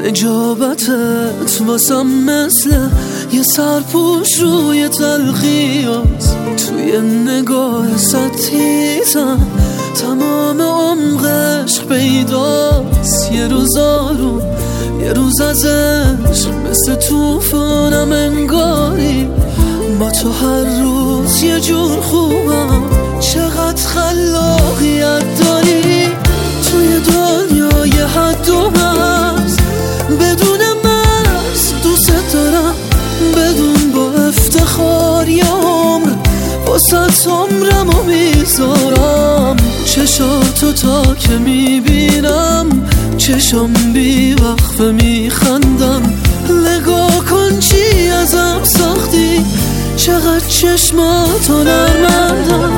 نجابتت واسم مثل یه سرپوش روی تلخیات، توی نگاه ستیزم تمام عمقش پیداست. یه روز آروم یه روز از عشق مثل توفانم انگاری، با تو هر روز یه جور خوبم. چقدر خلاقیت داری توی دنیای حد و مرز، بدون مرز دوست دارم، بدون با افتخار یه عمر واسه عمرمو میذارم. چشاتو تا که میبینم چشم بی وقفه میخندم. نگاه کن چی ازم ساختی، چقدر چشماتو نرمندم.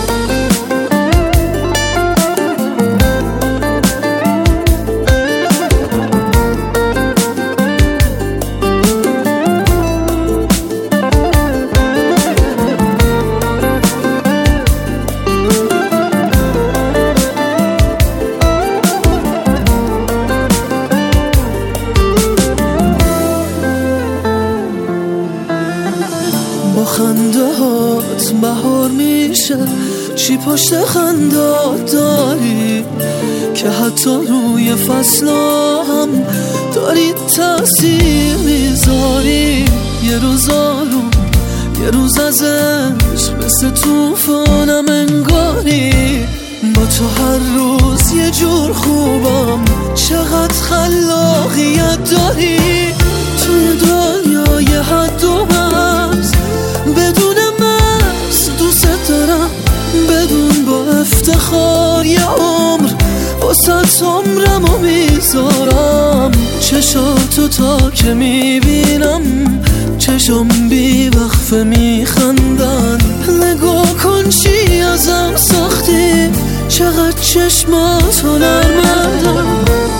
با خنده هات بهار میشه، چی پشت خندات داری که حتی روی فصلا هم داری تأثیر میذاری. یه روز آروم یه روز از عشق مثل توفانم انگاری، با تو هر روز یه جور خوبم. چقدر خلاقیت داری توی دنیای حد و مرز، بدون مرز دوست دارم، بدون با افتخار یه عمر واسه عمرمو میذارم. چشاتو تا که میبینم چشم بی وقفه میخندن. نگاه کن چی ازم ساختی، چقدر چشماتو نرمندم.